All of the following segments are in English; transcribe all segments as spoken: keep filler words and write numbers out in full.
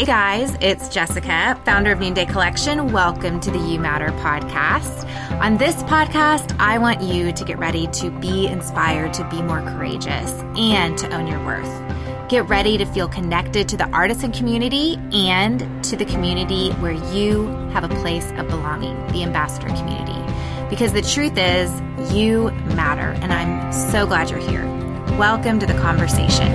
Hey guys, it's Jessica, founder of Noonday Collection. Welcome to the You Matter podcast. On this podcast, I want you to get ready to be inspired to be more courageous and to own your worth. Get ready to feel connected to the artisan community and to the community where you have a place of belonging, the ambassador community. Because the truth is, you matter, and I'm so glad you're here. Welcome to the conversation.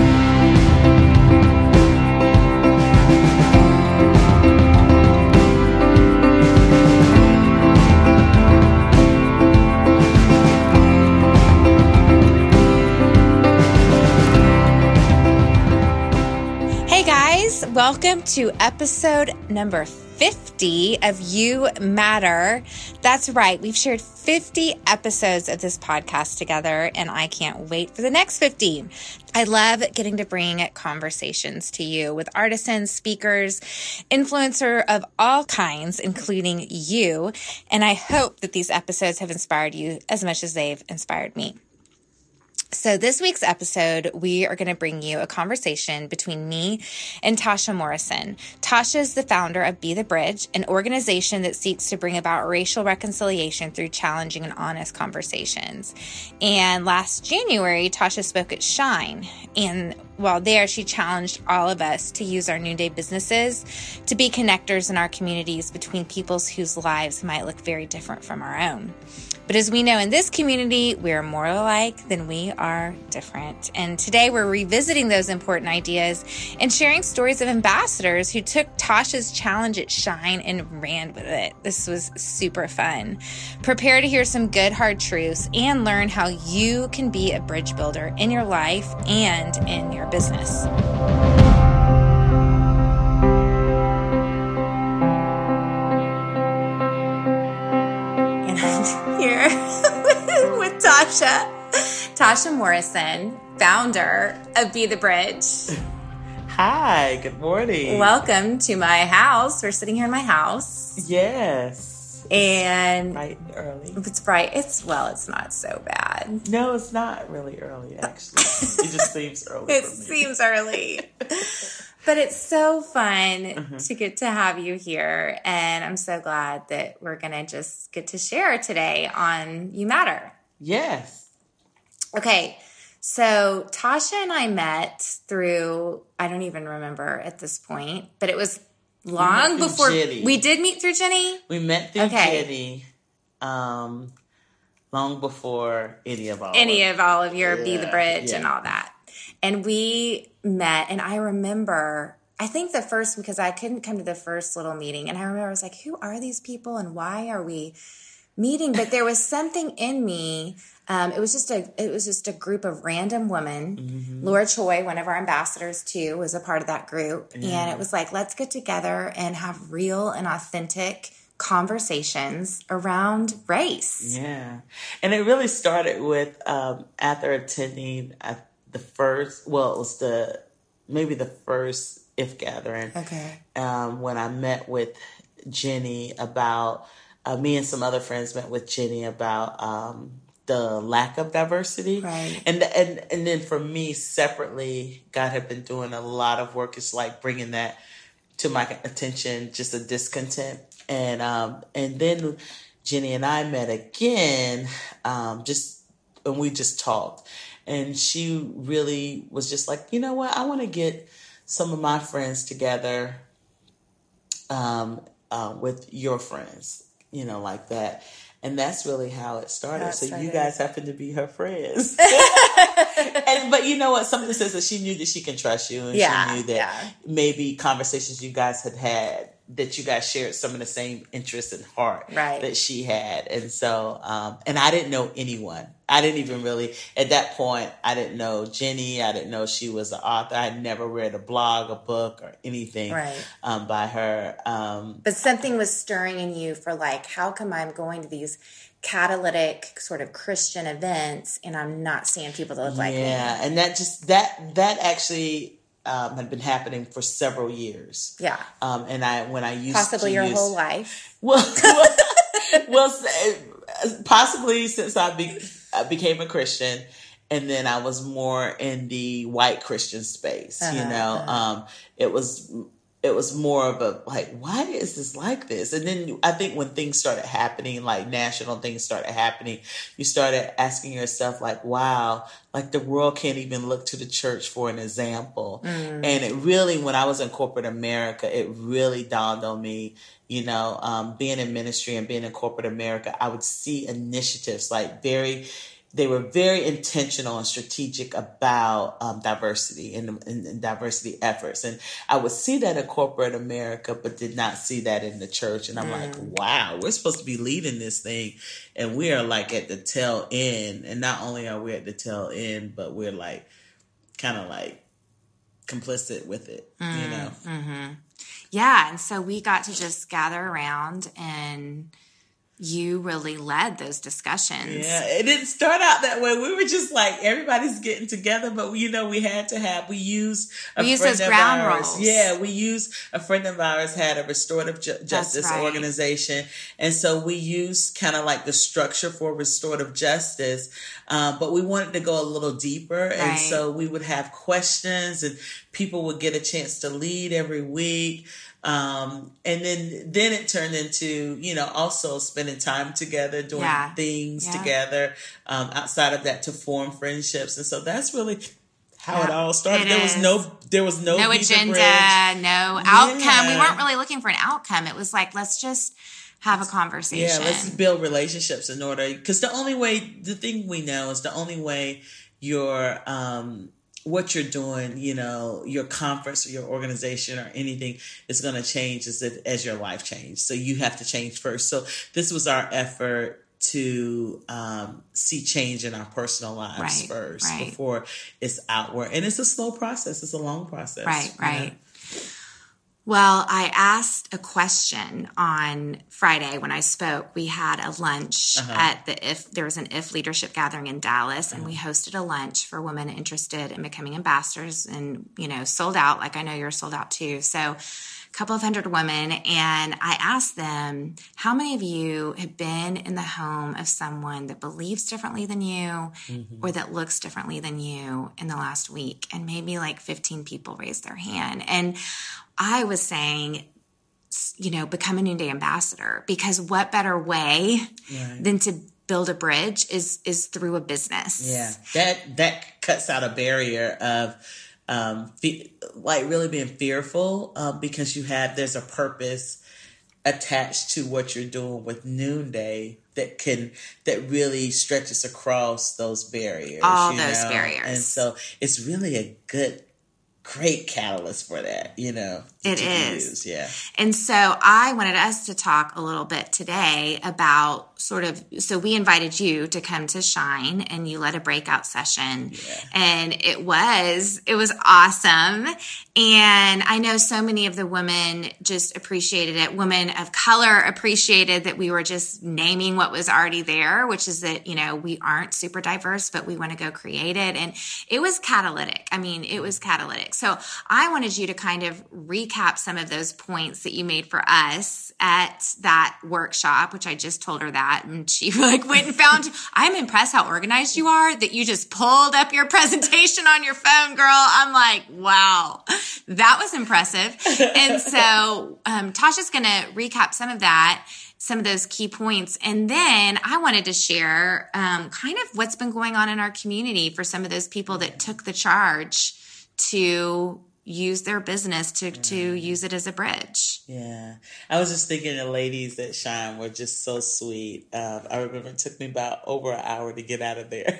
Welcome to episode number fifty of You Matter. That's right. We've shared fifty episodes of this podcast together, and I can't wait for the next fifty. I love getting to bring conversations to you with artisans, speakers, influencer of all kinds, including you. And I hope that these episodes have inspired you as much as they've inspired me. So this week's episode, we are going to bring you a conversation between me and Tasha Morrison. Tasha is the founder of Be the Bridge, an organization that seeks to bring about racial reconciliation through challenging and honest conversations. And last January, Tasha spoke at Shine. And while there, she challenged all of us to use our noonday businesses to be connectors in our communities between peoples whose lives might look very different from our own. But as we know in this community, we're more alike than we are different. And today we're revisiting those important ideas and sharing stories of ambassadors who took Tasha's challenge at Shine and ran with it. This was super fun. Prepare to hear some good, hard truths and learn how you can be a bridge builder in your life and in your business. Here with Tasha, Tasha Morrison, founder of Be the Bridge. Hi, good morning. Welcome to my house. We're sitting here in my house. Yes. And it's bright and early. It's bright. It's, well, it's not so bad. No, it's not really early, actually. It just seems early It for me. seems early. But it's so fun mm-hmm. to get to have you here. And I'm so glad that we're going to just get to share today on You Matter. Yes. Okay. So Tasha and I met through, I don't even remember at this point, but it was long we before. Jenny. We did meet through Jenny? We met through okay. Jenny um, long before any of all Any of, of all of your yeah, Be the Bridge yeah. and all that. And we met, and I remember, I think the first, because I couldn't come to the first little meeting, and I remember I was like, who are these people and why are we meeting? But there was something in me. Um, it was just a, it was just a group of random women. Mm-hmm. Laura Choi, one of our ambassadors too, was a part of that group. Yeah. And it was like, let's get together and have real and authentic conversations around race. Yeah. And it really started with, um, after attending uh, the first, well, it was the, maybe the first If gathering. Okay. Um, when I met with Jenny about, uh, me and some other friends met with Jenny about, um, the lack of diversity. Right. And, and, and then for me separately, God had been doing a lot of work. It's like bringing that to my attention, just a discontent. And, um, and then Jenny and I met again, um, just, and we just talked. And she really was just like, you know what? I want to get some of my friends together um, uh, with your friends, you know, like that. And that's really how it started. That's so right. You guys happen to be her friends. and But you know what? Something says that she knew that she can trust you. And yeah, she knew that yeah. maybe conversations you guys had had, that you guys shared some of the same interests and heart right. that she had. And so, um, and I didn't know anyone. I didn't even really, at that point, I didn't know Jenny. I didn't know she was an author. I had never read a blog, a book, or anything right. um, by her. Um, but something was stirring in you for like, how come I'm going to these catalytic sort of Christian events and I'm not seeing people that look yeah, like me? Yeah, and that just, that, that actually... Um, had been happening for several years. Yeah. Um, and I, when I used possibly to your use, whole life. Well, well, possibly since I, be, I became a Christian, and then I was more in the white Christian space. Uh-huh, you know, uh-huh. um, it was it was more of a, like, why is this like this? And then I think when things started happening, like national things started happening, you started asking yourself, like, wow, like the world can't even look to the church for an example. Mm. And it really, when I was in corporate America, it really dawned on me, you know, um, being in ministry and being in corporate America, I would see initiatives like very, they were very intentional and strategic about um, diversity and, and, and diversity efforts. And I would see that in corporate America, but did not see that in the church. And I'm mm. like, wow, we're supposed to be leading this thing. And we are like at the tail end. And not only are we at the tail end, but we're like kind of like complicit with it, mm. you know? Mm-hmm. Yeah. And so we got to just gather around, and you really led those discussions. Yeah, it didn't start out that way. We were just like, everybody's getting together, but you know, we had to have, we used a we used friend those of ground ours. rules. Yeah, we used, a friend of ours had a restorative ju- justice right. organization. And so we used kind of like the structure for restorative justice, um, but we wanted to go a little deeper. Right. And so we would have questions, and people would get a chance to lead every week. Um, and then, then it turned into, you know, also spending time together, doing yeah. things yeah. together, um, outside of that to form friendships. And so that's really how yeah, it all started. It there is. was no, there was no, no agenda, bridge. no outcome. Yeah. We weren't really looking for an outcome. It was like, let's just have a conversation. Yeah. Let's build relationships in order, because the only way, the thing we know is the only way you're, um, what you're doing, you know, your conference or your organization or anything is going to change as, if, as your life changes. So you have to change first. So this was our effort to um, see change in our personal lives right, first right. before it's outward. And it's a slow process. It's a long process. Right, right. Know? Well, I asked a question on Friday when I spoke. We had a lunch uh-huh. at the I F, there was an I F leadership gathering in Dallas, and uh-huh. we hosted a lunch for women interested in becoming ambassadors, and, you know, sold out, like I know you're sold out too. So a couple of hundred women, and I asked them, how many of you have been in the home of someone that believes differently than you mm-hmm. or that looks differently than you in the last week? And maybe like fifteen people raised their hand. And I was saying, you know, become a Noonday ambassador, because what better way right. than to build a bridge is is through a business. Yeah, that that cuts out a barrier of um, fe- like really being fearful uh, because you have there's a purpose attached to what you're doing with Noonday that can that really stretches across those barriers. All you those know? barriers, and so it's really a good. Great catalyst for that, you know. It is. Use, yeah. And so I wanted us to talk a little bit today about sort of, so we invited you to come to Shine, and you led a breakout session. Yeah. And it was, it was awesome. And I know so many of the women just appreciated it. Women of color appreciated that we were just naming what was already there, which is that, you know, we aren't super diverse, but we want to go create it. And it was catalytic. I mean, it was catalytic. So I wanted you to kind of recap some of those points that you made for us at that workshop, which I just told her that. And she like went and found, I'm impressed how organized you are, that you just pulled up your presentation on your phone, girl. I'm like, wow, that was impressive. And so um, Tasha's going to recap some of that, some of those key points. And then I wanted to share um, kind of what's been going on in our community for some of those people that took the charge to use their business to, to use it as a bridge. Yeah. I was just thinking the ladies at Shine were just so sweet. Um, I remember it took me about over an hour to get out of there.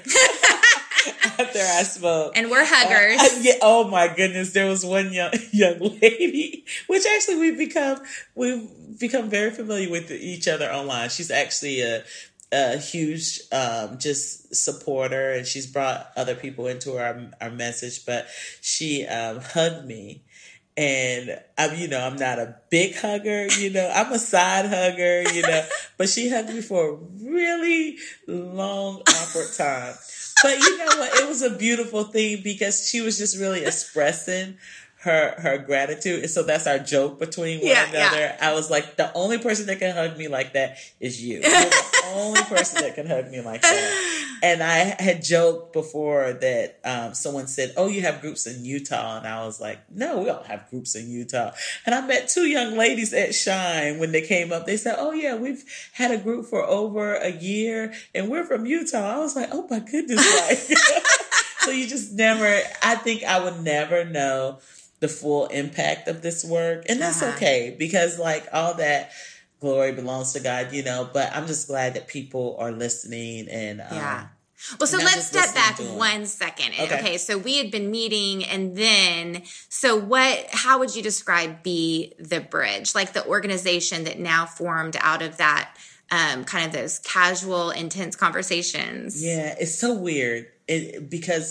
After I spoke. And we're huggers. Uh, yeah, oh my goodness. There was one young young lady, which actually we've become, we've become very familiar with each other online. She's actually a a huge um, just supporter, and she's brought other people into our our message. But she um, hugged me, and I'm you know I'm not a big hugger, you know I'm a side hugger, you know, but she hugged me for a really long, awkward time. But you know what? It was a beautiful thing because she was just really expressing her her gratitude. And so that's our joke between one Yeah, another. yeah. I was like, the only person that can hug me like that is you. You're the only person that can hug me like that. And I had joked before that um, someone said, oh, you have groups in Utah. And I was like, no, we don't have groups in Utah. And I met two young ladies at Shine when they came up. They said, oh, yeah, we've had a group for over a year and we're from Utah. I was like, oh, my goodness. Like, so you just never, I think I would never know the full impact of this work. And that's Uh-huh. okay, because like all that glory belongs to God, you know, but I'm just glad that people are listening. And um, Yeah. Well, so and not let's just step listening back to 'em. one second. Okay. Okay. So we had been meeting, and then, so what, how would you describe Be the Bridge? Like the organization that now formed out of that, um, kind of those casual, intense conversations. Yeah, it's so weird it, because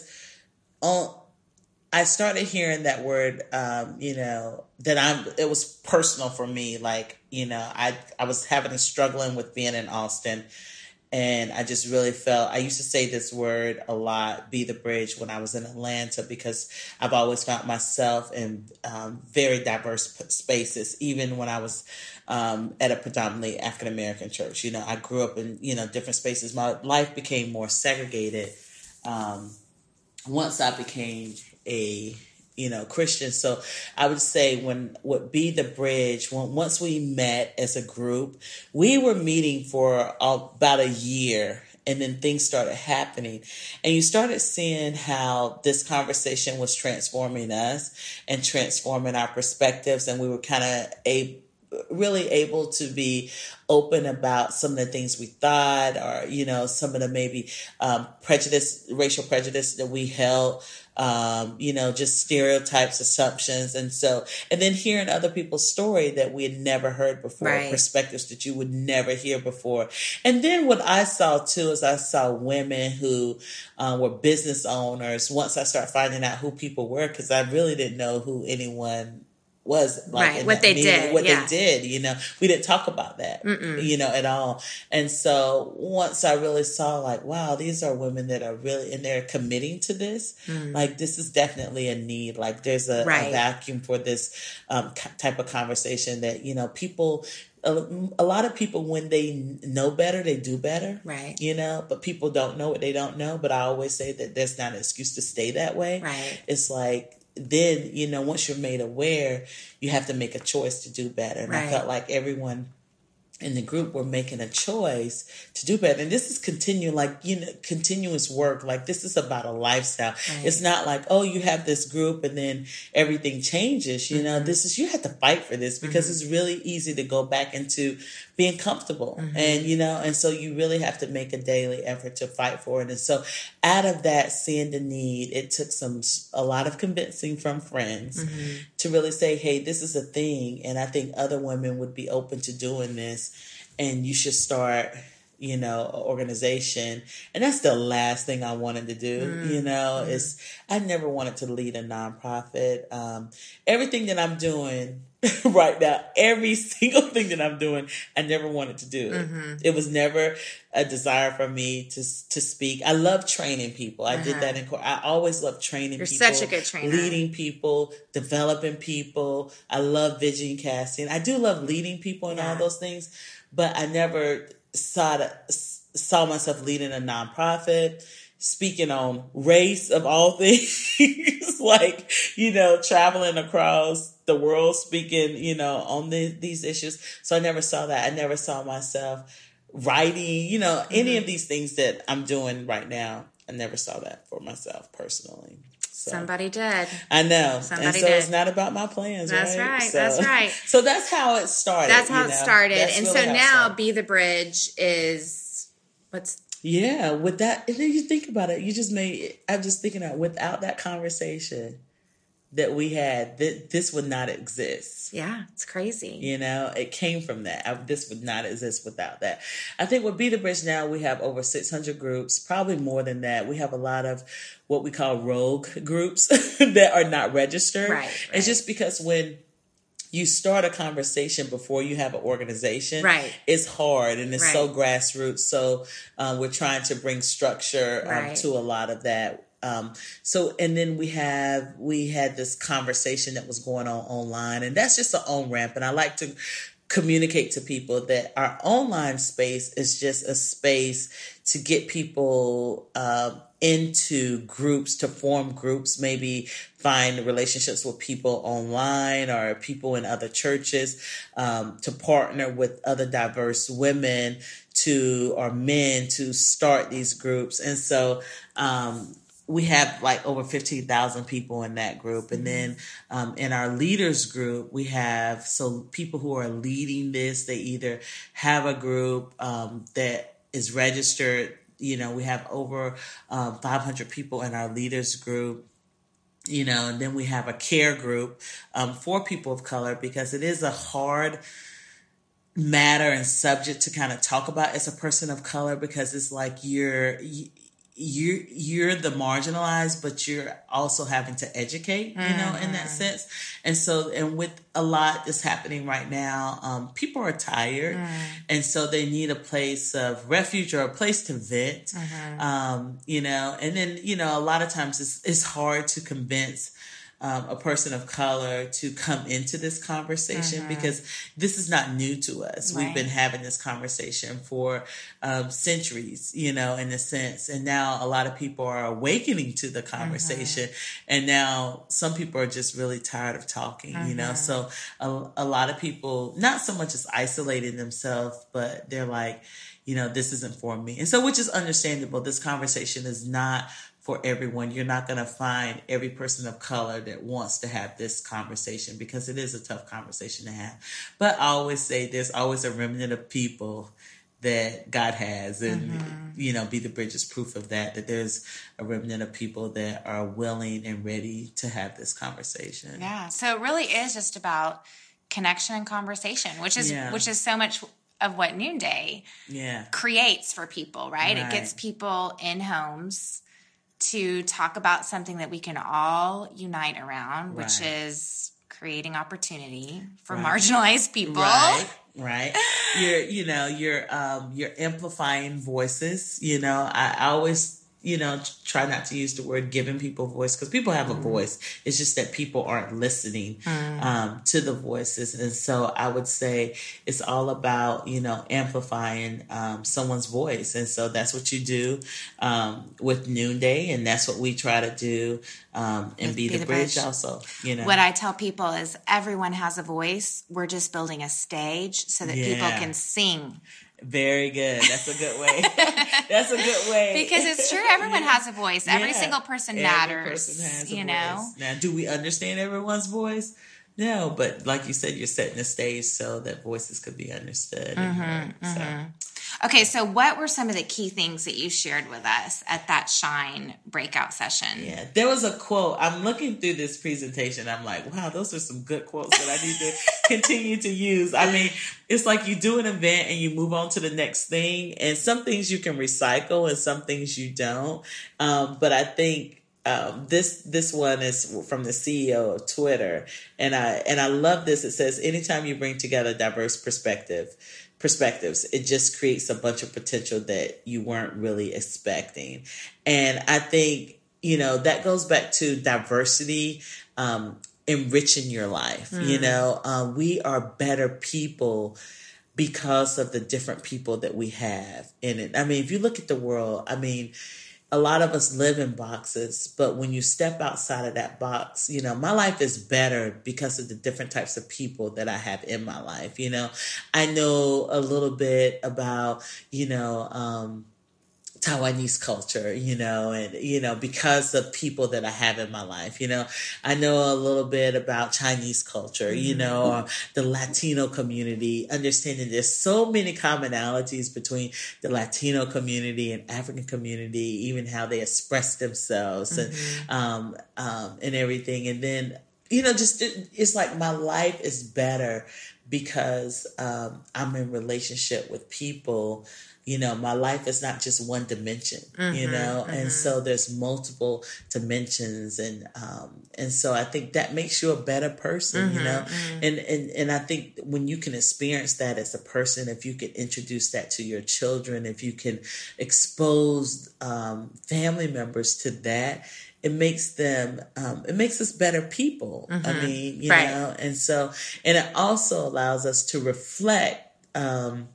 on, I started hearing that word, um, you know, that I'm, it was personal for me. Like, you know, I, I was having a struggling with being in Austin, and I just really felt, I used to say this word a lot, be the bridge, when I was in Atlanta, because I've always found myself in um, very diverse p- spaces, even when I was um, at a predominantly African-American church. You know, I grew up in, you know, different spaces. My life became more segregated um, once I became a, you know, Christian. So I would say when would Be the Bridge, when once we met as a group, we were meeting for about a year, and then things started happening, and you started seeing how this conversation was transforming us and transforming our perspectives, and we were kind of a really able to be open about some of the things we thought, or, you know, some of the maybe um, prejudice, racial prejudice that we held, um, you know, just stereotypes, assumptions. And so, and then hearing other people's story that we had never heard before, Right. perspectives that you would never hear before. And then what I saw too is I saw women who uh, were business owners once I started finding out who people were, because I really didn't know who anyone was, like, Right, in what that they meeting, did, what yeah. they did, you know, we didn't talk about that, Mm-mm. you know, at all. And so once I really saw, like, wow, these are women that are really, and they're committing to this, Mm. like, this is definitely a need. Like, there's a, Right. a vacuum for this um, c- type of conversation that, you know, people, a, a lot of people, when they know better, they do better. Right. You know, but people don't know what they don't know. But I always say that that's not an excuse to stay that way. Right. It's like, then, you know, once you're made aware, you have to make a choice to do better. And Right. I felt like everyone in the group were making a choice to do better. And this is continuing, like, you know, continuous work. Like, this is about a lifestyle. Right. It's not like, oh, you have this group and then everything changes. You know, Mhm. this is, you have to fight for this, because Mhm. it's really easy to go back into being comfortable. Mhm. And, you know, and so you really have to make a daily effort to fight for it. And so out of that, seeing the need, it took some, a lot of convincing from friends Mhm. to really say, hey, this is a thing. And I think other women would be open to doing this. And you should start, you know, an organization. And that's the last thing I wanted to do. Mm. You know, Mm. is I never wanted to lead a nonprofit. Um, everything that I'm doing right now, every single thing that I'm doing, I never wanted to do it. Mhm. It was never a desire for me to to speak. I love training people. I did Uh-huh. that in court. I always love training You're people. such a good trainer. Leading people, developing people. I love vision casting. I do love leading people and Yeah. all those things, but I never saw the, saw myself leading a nonprofit, speaking on race of all things, like, you know, traveling across the world, speaking, you know, on the, these issues. So I never saw that. I never saw myself writing, you know, any Mhm. of these things that I'm doing right now. I never saw that for myself personally. So. Somebody did. I know. Somebody and so did. it's not about my plans, That's right? right. So, That's right. So that's how it started. That's how you it know? started. That's And really so how it now started. Be the Bridge is what's Yeah, with that, and then you think about it, you just made, I'm just thinking out, without that conversation that we had, th- this would not exist. yeah, it's crazy. You know, it came from that. I, this would not exist without that. I think with Be the Bridge now, we have over six hundred groups, probably more than that. We have a lot of what we call rogue groups that are not registered. Right, It's right. just because when you start a conversation before you have an organization, Right. it's hard and it's so Right. grassroots. So uh, we're trying to bring structure um, Right. to a lot of that. um, so, and then we have, we had this conversation that was going on online, and that's just an on-ramp. And I like to communicate to people that our online space is just a space to get people uh, into groups, to form groups, maybe find relationships with people online or people in other churches, um, to partner with other diverse women to or men to start these groups. And so um we have like over fifteen thousand people in that group. And then um, in our leaders group, we have so people who are leading this, they either have a group um, that is registered. You know, we have over um, five hundred people in our leaders group. You know, and then we have a care group um, for people of color, because it is a hard matter and subject to kind of talk about as a person of color, because it's like you're... You, You're you're the marginalized, but you're also having to educate, you know, mm-hmm. in that sense. And so, and with a lot that's happening right now, um, people are tired, mm. and so they need a place of refuge or a place to vent, mm-hmm. um, you know. And then, you know, a lot of times it's it's hard to convince Um, a person of color to come into this conversation, mm-hmm. because this is not new to us. Right. We've been having this conversation for um, centuries, you know, in a sense. And now a lot of people are awakening to the conversation. Mm-hmm. And now some people are just really tired of talking, mm-hmm. you know. So a, a lot of people, not so much as isolating themselves, but they're like, you know, this isn't for me. And so, which is understandable. This conversation is not for everyone. You're not going to find every person of color that wants to have this conversation, because it is a tough conversation to have. But I always say there's always a remnant of people that God has, and, mm-hmm. you know, Be the Bridge is proof of that, that there's a remnant of people that are willing and ready to have this conversation. Yeah. So it really is just about connection and conversation, which is, yeah. which is so much of what Noonday yeah. creates for people, right? right? It gets people in homes to talk about something that we can all unite around, right. which is creating opportunity for right. marginalized people. Right, right. You're, you know, you're, um, you're amplifying voices. You know, I, I always, you know, try not to use the word giving people voice, because people have mm. a voice. It's just that people aren't listening mm. um, to the voices. And so I would say it's all about, you know, amplifying um, someone's voice. And so that's what you do um, with Noonday. And that's what we try to do um, and Be, Be the, the bridge, bridge also. You know, what I tell people is everyone has a voice. We're just building a stage so that yeah. people can sing. Very good. That's a good way. That's a good way. Because it's true. Everyone yeah. has a voice. Every yeah. single person matters. Every person has a you voice. know? Now, do we understand everyone's voice? No, but like you said, you're setting the stage so that voices could be understood. Mm-hmm, and heard, mm-hmm. so. Okay, so what were some of the key things that you shared with us at that Shine breakout session? Yeah, there was a quote. I'm looking through this presentation. I'm like, wow, those are some good quotes that I need to continue to use. I mean, it's like you do an event and you move on to the next thing. And some things you can recycle and some things you don't. Um, but I think Um, this this one is from the C E O of Twitter, and I and I love this. It says, anytime you bring together diverse perspective perspectives, it just creates a bunch of potential that you weren't really expecting. And I think, you know, that goes back to diversity um, enriching your life. Mm. You know, uh, we are better people because of the different people that we have in it. I mean, if you look at the world, I mean, a lot of us live in boxes, but when you step outside of that box, you know, my life is better because of the different types of people that I have in my life. You know, I know a little bit about, you know, um, Taiwanese culture, you know, and, you know, because of people that I have in my life, you know, I know a little bit about Chinese culture, you know, or the Latino community, understanding there's so many commonalities between the Latino community and African community, even how they express themselves and, mm-hmm. um, um, and everything. And then, you know, just, it, it's like my life is better because, um, I'm in relationship with people you know, my life is not just one dimension, mm-hmm, you know, mm-hmm. and so there's multiple dimensions. And, um, and so I think that makes you a better person, mm-hmm, you know, mm-hmm. and, and, and I think when you can experience that as a person, if you can introduce that to your children, if you can expose, um, family members to that, it makes them, um, it makes us better people. Mm-hmm. I mean, you right. know, and so, and it also allows us to reflect, um,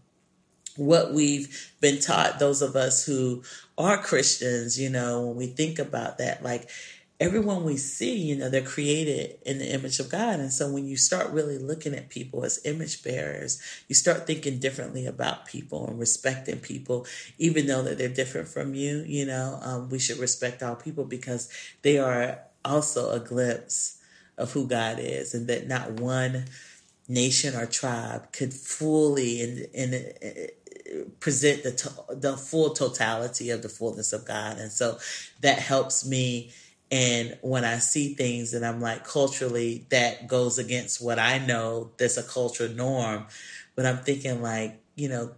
what we've been taught, those of us who are Christians, you know, when we think about that, like everyone we see, you know, they're created in the image of God. And so when you start really looking at people as image bearers, you start thinking differently about people and respecting people, even though that they're different from you. You know, um, we should respect all people because they are also a glimpse of who God is, and that not one nation or tribe could fully in, in, in present the to- the full totality of the fullness of God. And so that helps me. And when I see things and I'm like, culturally, that goes against what I know that's a cultural norm, but I'm thinking like, you know,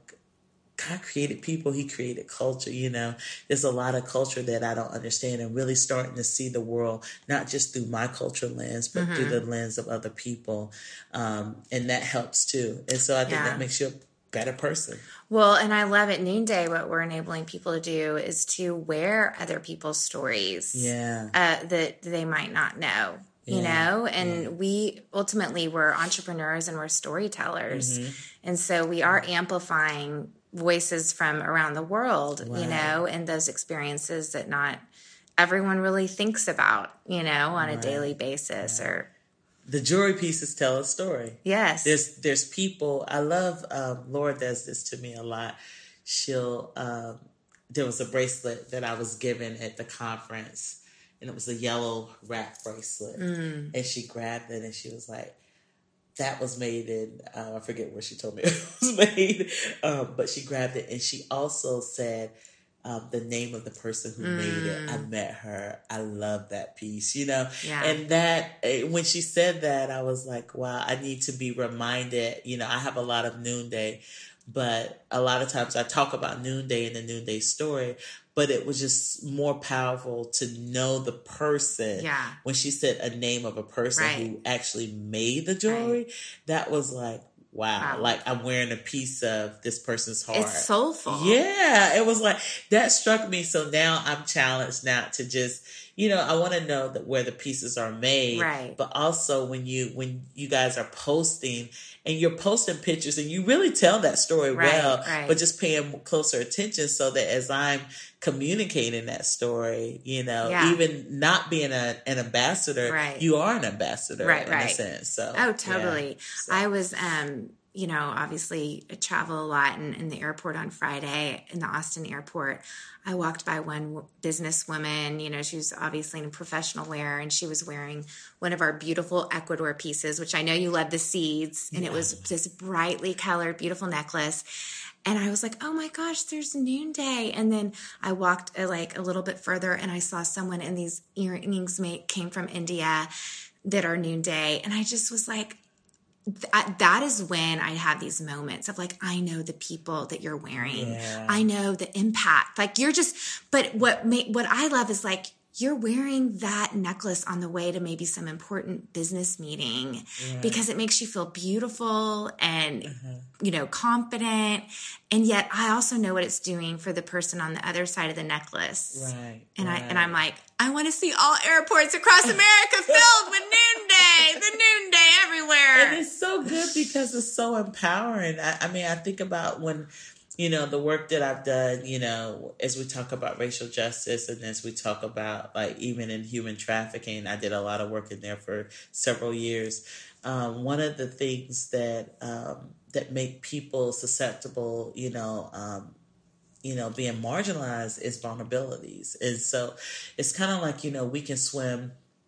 God created people, he created culture, you know, there's a lot of culture that I don't understand, and really starting to see the world, not just through my cultural lens, but mm-hmm. through the lens of other people. Um, and that helps too. And so I think yeah. that makes you a better person. Well, and I love at Noonday, what we're enabling people to do is to wear other people's stories yeah. uh, that they might not know, you yeah. know, and yeah. we ultimately we're entrepreneurs and we're storytellers. Mm-hmm. And so we are amplifying voices from around the world, wow. you know, and those experiences that not everyone really thinks about, you know, on right. a daily basis right. or the jewelry pieces tell a story. Yes. There's there's people, I love, um, Laura does this to me a lot. She'll, um, there was a bracelet that I was given at the conference, and it was a yellow wrap bracelet. Mm. And she grabbed it and she was like, that was made in, uh, I forget where she told me it was made, um, but she grabbed it and she also said, Um, the name of the person who mm. made it. I met her. I love that piece, you know? Yeah. And that, when she said that, I was like, wow, I need to be reminded. You know, I have a lot of Noonday, but a lot of times I talk about Noonday and the Noonday story, but it was just more powerful to know the person. Yeah. When she said a name of a person right. who actually made the jewelry, right. that was like, Wow. wow, like I'm wearing a piece of this person's heart. It's soulful. Yeah, it was like, that struck me. So now I'm challenged now to just, you know, I want to know that where the pieces are made. Right. But also when you, when you guys are posting and you're posting pictures and you really tell that story right, well, right. but just paying closer attention so that as I'm communicating that story, you know, yeah. even not being a, an ambassador, right. you are an ambassador right, in right. a sense. So, oh, totally. Yeah, so. I was, um, you know, obviously I travel a lot in, in the airport on Friday in the Austin airport. I walked by one businesswoman, you know, she was obviously in professional wear and she was wearing one of our beautiful Ecuador pieces, which I know you love the seeds. And yeah. it was this brightly colored, beautiful necklace. And I was like, oh my gosh, there's Noonday. And then I walked uh, like a little bit further and I saw someone in these earrings made, came from India that are Noonday. And I just was like, Th- that is when I have these moments of like, I know the people that you're wearing. Yeah. I know the impact. Like you're just, but what ma- what I love is like, you're wearing that necklace on the way to maybe some important business meeting yeah. because it makes you feel beautiful and, uh-huh. you know, confident. And yet I also know what it's doing for the person on the other side of the necklace. Right. And right. I, and I'm like, I want to see all airports across America filled with Noonday, the Noonday everywhere. And it's so good because it's so empowering. I, I mean, I think about when, you know, the work that I've done, you know, as we talk about racial justice and as we talk about like even in human trafficking, I did a lot of work in there for several years. Um, one of the things that, um, that make people susceptible, you know, um, you know, being marginalized is vulnerabilities. And so it's kind of like, you know, we can swim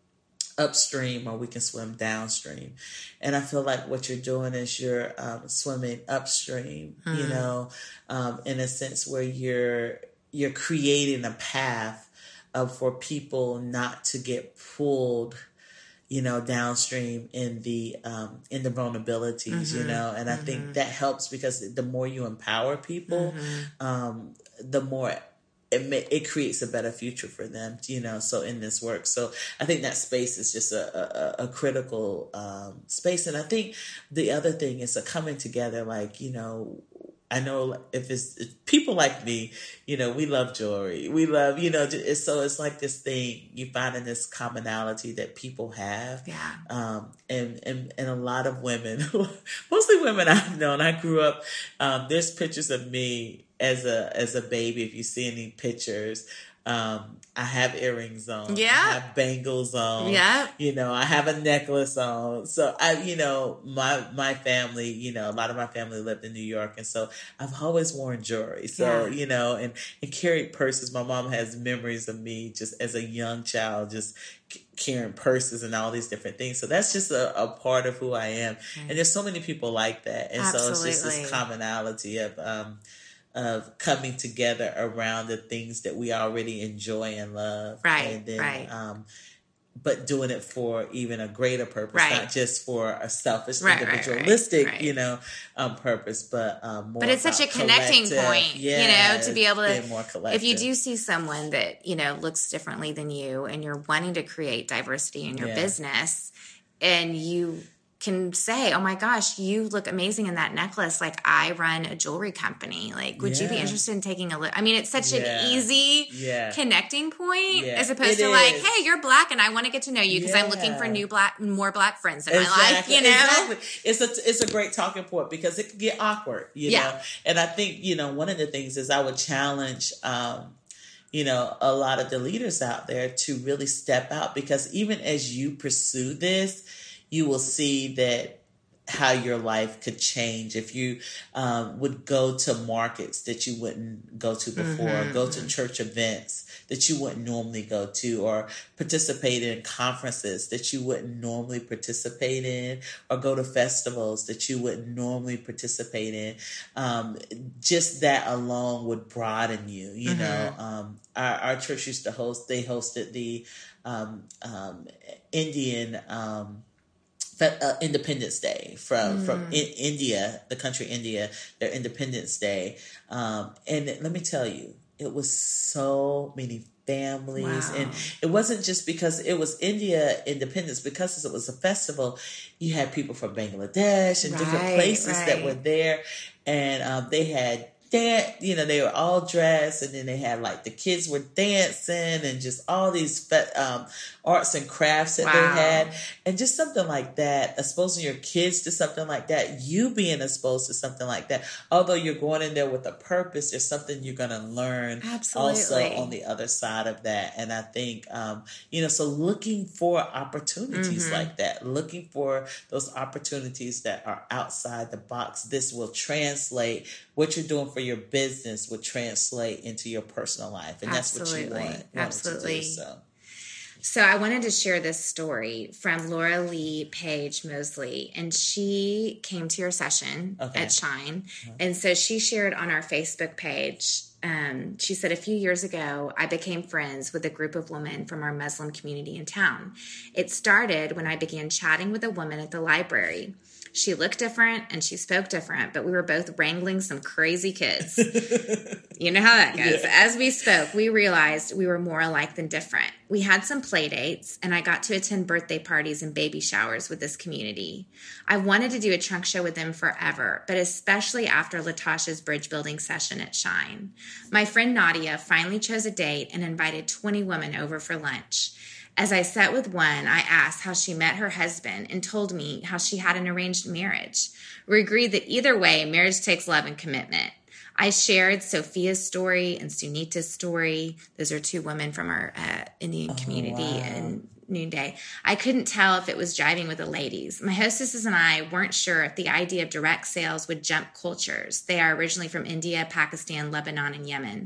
upstream or we can swim downstream. And I feel like what you're doing is you're um, swimming upstream, mm-hmm. you know, um, in a sense where you're you're creating a path uh, for people not to get pulled you know, downstream in the um, in the vulnerabilities, mm-hmm. you know, and I mm-hmm. think that helps because the more you empower people, mm-hmm. um, the more it may, it creates a better future for them, you know. So in this work, so I think that space is just a, a, a critical um, space, and I think the other thing is a coming together, like, you know. I know if it's if people like me, you know, we love jewelry. We love, you know, it's, so it's like this thing you find in this commonality that people have. Yeah. Um, and, and, and a lot of women, mostly women I've known. I grew up, um, there's pictures of me as a, as a baby. If you see any pictures, um, I have earrings on. Yeah. I have bangles on. Yeah. You know, I have a necklace on. So I, you know, my, my family, you know, a lot of my family lived in New York. And so I've always worn jewelry. So, yeah. you know, and, and carried purses. My mom has memories of me just as a young child, just carrying purses and all these different things. So that's just a, a part of who I am. Mm. And there's so many people like that. And Absolutely. so it's just this commonality of, um, of coming together around the things that we already enjoy and love. Right, and then, right. Um, but doing it for even a greater purpose, right. not just for a selfish, right, individualistic, right, right. you know, um, purpose, but um, more. But it's such a connecting point, yeah, you know, to be able to. More if you do see someone that you know looks differently than you, and you're wanting to create diversity in your yeah. business, and you can say, oh my gosh, you look amazing in that necklace. Like, I run a jewelry company. Like, would yeah. you be interested in taking a look? I mean, it's such yeah. an easy yeah. connecting point yeah. as opposed it to is. like, hey, you're black and I want to get to know you because yeah. I'm looking for new black, more black friends in exactly. my life, you know? Exactly. It's a, it's a great talking point because it can get awkward, you yeah. know? And I think, you know, one of the things is I would challenge, um, you know, a lot of the leaders out there to really step out, because even as you pursue this, you will see that how your life could change if you um, would go to markets that you wouldn't go to before, mm-hmm. go to church events that you wouldn't normally go to, or participate in conferences that you wouldn't normally participate in, or go to festivals that you wouldn't normally participate in. Um, just that alone would broaden you, you mm-hmm. know. Um, our, our church used to host, they hosted the um, um, Indian um Uh, Independence Day from mm. from in India, the country India, their Independence Day, um, and let me tell you, it was so many families, wow. and it wasn't just because it was India Independence, because it was a festival. You had people from Bangladesh and right, different places right. that were there, and um, they had. Dan- you know, they were all dressed, and then they had like the kids were dancing and just all these fe- um, arts and crafts that wow. they had, and just something like that. Exposing your kids to something like that, you being exposed to something like that. Although you're going in there with a purpose, there's something you're going to learn Absolutely. also on the other side of that. And I think, um, you know, so looking for opportunities mm-hmm. like that, looking for those opportunities that are outside the box. This will translate. What you're doing for your business would translate into your personal life. And Absolutely. That's what you want. Absolutely. To do, so. so I wanted to share this story from Laura Lee Page Mosley. And she came to your session okay. at Shine. Uh-huh. And so she shared on our Facebook page, um, she said, a few years ago, I became friends with a group of women from our Muslim community in town. It started when I began chatting with a woman at the library. She looked different and she spoke different, but we were both wrangling some crazy kids. You know how that goes. Yeah. As we spoke, we realized we were more alike than different. We had some play dates, and I got to attend birthday parties and baby showers with this community. I wanted to do a trunk show with them forever, but especially after Latasha's bridge building session at Shine. My friend Nadia finally chose a date and invited twenty women over for lunch. As I sat with one, I asked how she met her husband and told me how she had an arranged marriage. We agreed that either way, marriage takes love and commitment. I shared Sophia's story and Sunita's story. Those are two women from our uh, Indian oh, community wow. in Noonday. I couldn't tell if it was jiving with the ladies. My hostesses and I weren't sure if the idea of direct sales would jump cultures. They are originally from India, Pakistan, Lebanon, and Yemen.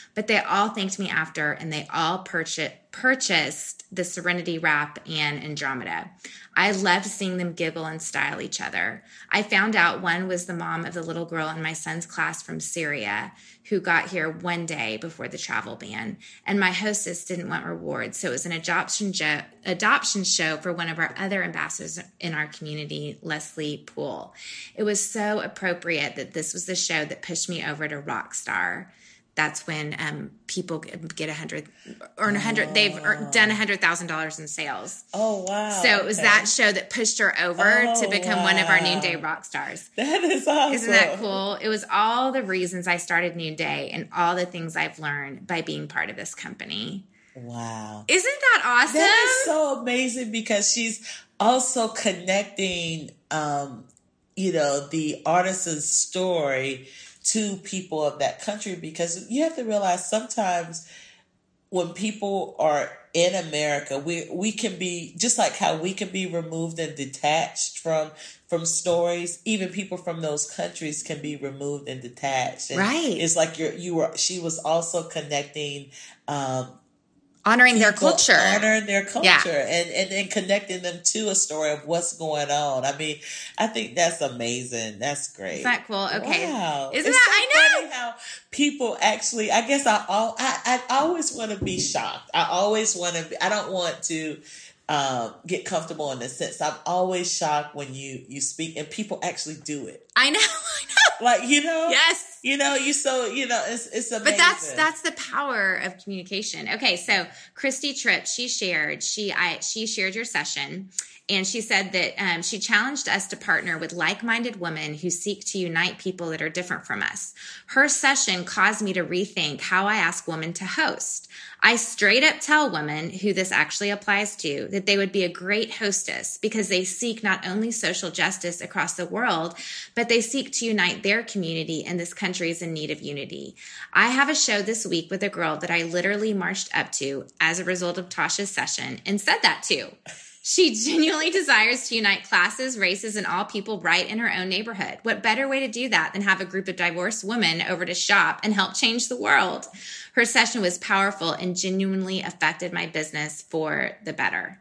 but they all thanked me after, and they all purchased purchased the Serenity wrap and Andromeda. I loved seeing them giggle and style each other. I found out one was the mom of the little girl in my son's class from Syria who got here one day before the travel ban, and my hostess didn't want rewards, so it was an adoption, jo- adoption show for one of our other ambassadors in our community, Leslie Poole. It was so appropriate that this was the show that pushed me over to Rockstar. That's when um, people get a hundred, earn a hundred. Oh. They've earned, done a hundred thousand dollars in sales. Oh wow! So it was okay. That show that pushed her over oh, to become wow. one of our Noonday rock stars. That is awesome. Isn't that cool? It was all the reasons I started Noonday and all the things I've learned by being part of this company. Wow! Isn't that awesome? That is so amazing because she's also connecting, um, you know, the artisan's story to people of that country, because you have to realize sometimes when people are in America, we we can be just like how we can be removed and detached from from stories. Even people from those countries can be removed and detached. And right? It's like you're you were. She was also connecting. Um, Honoring their culture. Honoring their culture yeah. and, and, and connecting them to a story of what's going on. I mean, I think that's amazing. That's great. Isn't that cool? Okay. Wow. Isn't it's that, so I know. Funny how people actually, I guess I, I, I always want to be shocked. I always want to be, I don't want to um, get comfortable in the sense. I'm always shocked when you, you speak and people actually do it. I know. I know. Like, you know, yes. You know, you so, you know, it's, it's amazing. But that's, that's the power of communication. Okay. So Christy Tripp, she shared, she, I, she shared your session, and she said that um, she challenged us to partner with like-minded women who seek to unite people that are different from us. Her session caused me to rethink how I ask women to host. I straight up tell women who this actually applies to that they would be a great hostess because they seek not only social justice across the world, but they seek to unite their community, and this country is in need of unity. I have a show this week with a girl that I literally marched up to as a result of Tasha's session and said that to. She genuinely desires to unite classes, races, and all people right in her own neighborhood. What better way to do that than have a group of divorced women over to shop and help change the world? Her session was powerful and genuinely affected my business for the better.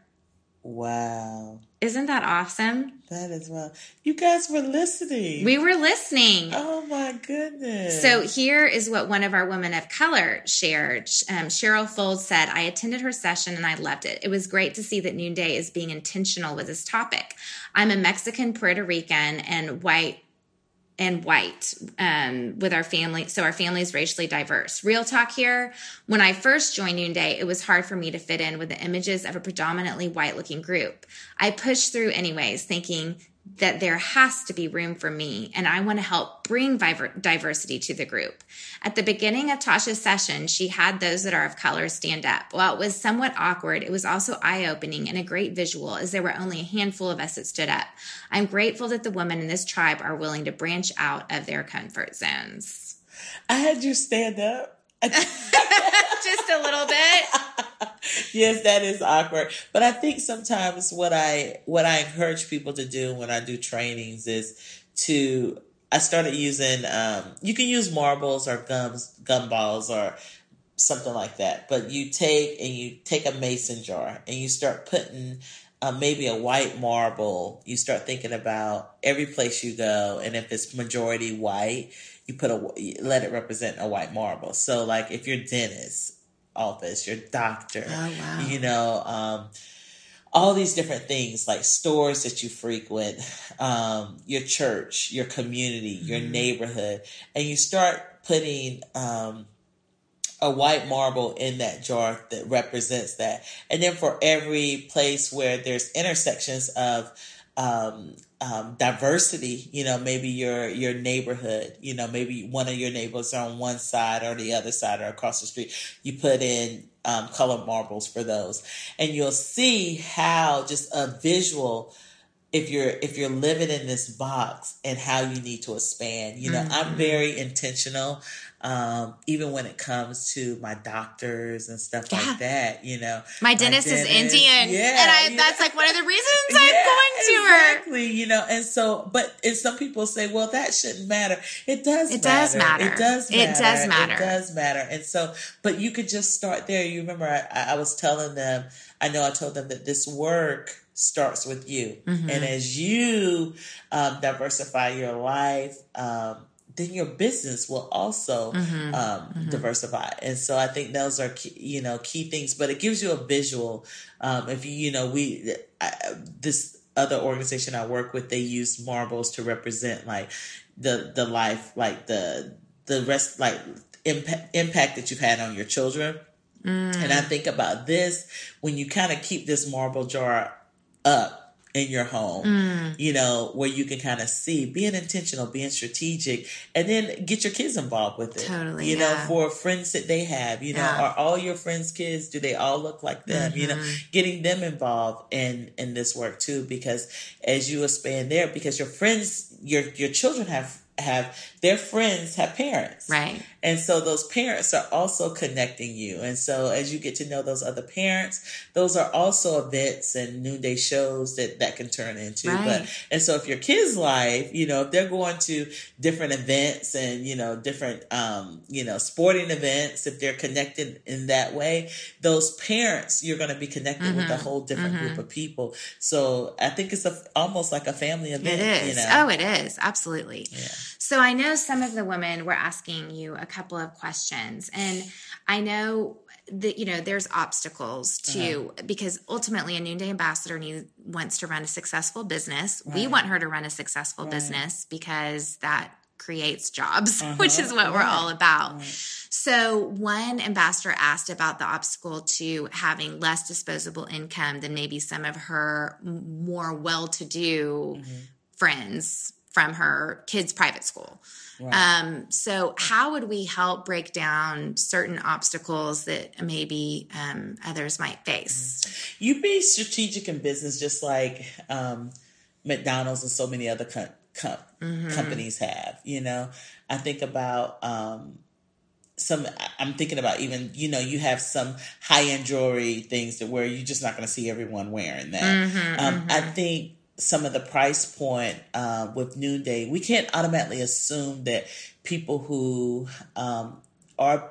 Wow. Isn't that awesome? That is well. You guys were listening. We were listening. Oh my goodness. So here is what one of our women of color shared. Um, Cheryl Fold said, I attended her session and I loved it. It was great to see that Noonday is being intentional with this topic. I'm a Mexican, Puerto Rican, and white and white um, with our family. So our family is racially diverse. Real talk here. When I first joined Noonday, it was hard for me to fit in with the images of a predominantly white looking group. I pushed through anyways, thinking that there has to be room for me, and I want to help bring diversity to the group. At the beginning of Tasha's session, she had those that are of color stand up. While it was somewhat awkward, it was also eye-opening and a great visual, as there were only a handful of us that stood up. I'm grateful that the women in this tribe are willing to branch out of their comfort zones. I had you stand up. Just a little bit. Yes, that is awkward. But I think sometimes what I what I encourage people to do when I do trainings is to, I started using, um, you can use marbles or gums, gumballs or something like that. But you take and you take a mason jar and you start putting uh, maybe a white marble. You start thinking about every place you go, and if it's majority white, you put a let it represent a white marble. So like if your dentist office, your doctor, oh, wow. you know, um, all these different things like stores that you frequent, um, your church, your community, mm-hmm. your neighborhood, and you start putting um, a white marble in that jar that represents that. And then for every place where there's intersections of um, um, diversity, you know, maybe your your neighborhood, you know, maybe one of your neighbors are on one side or the other side or across the street, you put in um, colored marbles for those. And you'll see how just a visual, if you're if you're living in this box, and how you need to expand. You know, mm-hmm. I'm very intentional. Um, even when it comes to my doctors and stuff yeah. like that, you know. My dentist, my dentist is Indian. Yeah, and I, that's know. like one of the reasons I'm yeah, going to exactly. exactly, you know, and so, but and some people say, well, that shouldn't matter. It does It matter. does matter. It does matter. It does matter. It does matter. And so, but you could just start there. You remember I, I was telling them, I know I told them that this work starts with you. Mm-hmm. And as you um, diversify your life, um, then your business will also mm-hmm. Um, mm-hmm. diversify. And so I think those are, key, you know, key things, but it gives you a visual. Um, if you, you know, we, I, this other organization I work with, they use marbles to represent like the, the life, like the, the rest, like impact, impact that you've had on your children. Mm. And I think about this, when you kind of keep this marble jar up in your home, mm. you know, where you can kind of see, being intentional, being strategic, and then get your kids involved with it. Totally, you yeah. know, for friends that they have, you know, yeah. are all your friends' kids, do they all look like them? Mm-hmm. You know, getting them involved in, in this work too, because as you expand there, because your friends, your, your children have, have their friends have parents. Right. And so those parents are also connecting you. And so as you get to know those other parents, those are also events and noonday shows that that can turn into. Right. But, and so if your kids' life, you know, if they're going to different events and, you know, different, um, you know, sporting events, if they're connected in that way, those parents, you're going to be connected mm-hmm. with a whole different mm-hmm. group of people. So I think it's a, almost like a family event. It is. You know? Oh, it is. Absolutely. Yeah. So I know some of the women were asking you a couple of questions, and I know that, you know, there's obstacles too, uh-huh. because ultimately a Noonday ambassador needs, wants to run a successful business. Right. We want her to run a successful right. business because that creates jobs, uh-huh. which is what right. we're all about. Right. So one ambassador asked about the obstacle to having less disposable income than maybe some of her more well-to-do mm-hmm. friends from her kids' private school. Right. Um, so how would we help break down certain obstacles that maybe um, others might face? Mm-hmm. You be strategic in business, just like um, McDonald's and so many other co- co- mm-hmm. companies have. You know, I think about um, some. I'm thinking about even, you know, you have some high end jewelry things that where you're just not going to see everyone wearing that. Mm-hmm, um, mm-hmm. I think. Some of the price point uh, with Noonday, we can't automatically assume that people who um, are,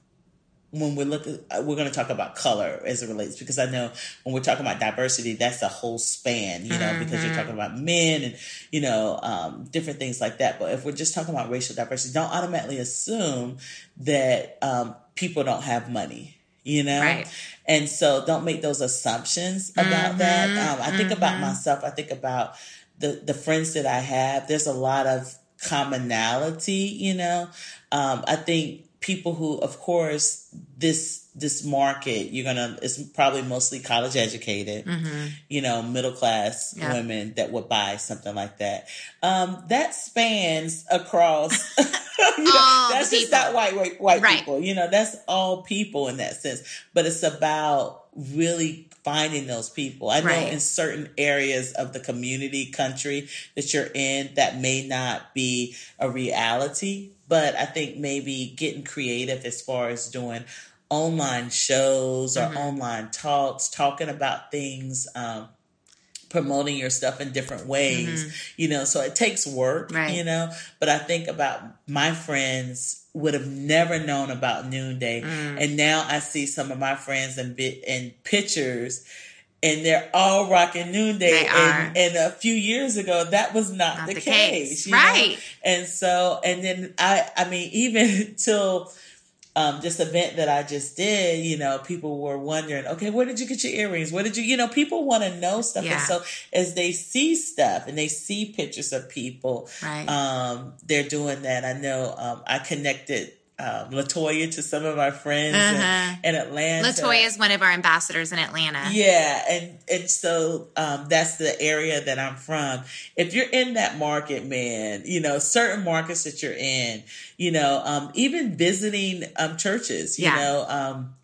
when we're looking, we're going to talk about color as it relates, because I know when we're talking about diversity, that's a whole span, you know, mm-hmm. because you're talking about men and, you know, um, different things like that. But if we're just talking about racial diversity, don't automatically assume that um, people don't have money. You know? Right. And so don't make those assumptions about mm-hmm, that. Um, I mm-hmm. think about myself. I think about the, the friends that I have. There's a lot of commonality, you know? Um, I think people who, of course, this, this market, you're going to, it's probably mostly college educated, mm-hmm. you know, middle class yeah. women that would buy something like that. Um, that spans across, you know, that's just people. Not white, white, white right. people, you know, that's all people in that sense, but it's about really finding those people. I know right. in certain areas of the community, country that you're in, that may not be a reality, but I think maybe getting creative as far as doing online shows or mm-hmm. online talks, talking about things, um, promoting your stuff in different ways, mm-hmm. you know, so it takes work, right. you know, but I think about my friends would have never known about Noonday. Mm. And now I see some of my friends in bit in pictures and they're all rocking Noonday. They and, and a few years ago, that was not, not the, the case. case you right. know? And so, and then I, I mean, even till, Um, this event that I just did, you know, people were wondering, okay, where did you get your earrings? Where did you, you know, people want to know stuff. Yeah. And so as they see stuff and they see pictures of people, right. um, they're doing that. I know, um, I connected, um, Latoya to some of my friends uh-huh. in, in Atlanta. Latoya is one of our ambassadors in Atlanta. Yeah. And, and so, um, that's the area that I'm from. If you're in that market, man, you know, certain markets that you're in, you know, um, even visiting, um, churches, you yeah. know, um,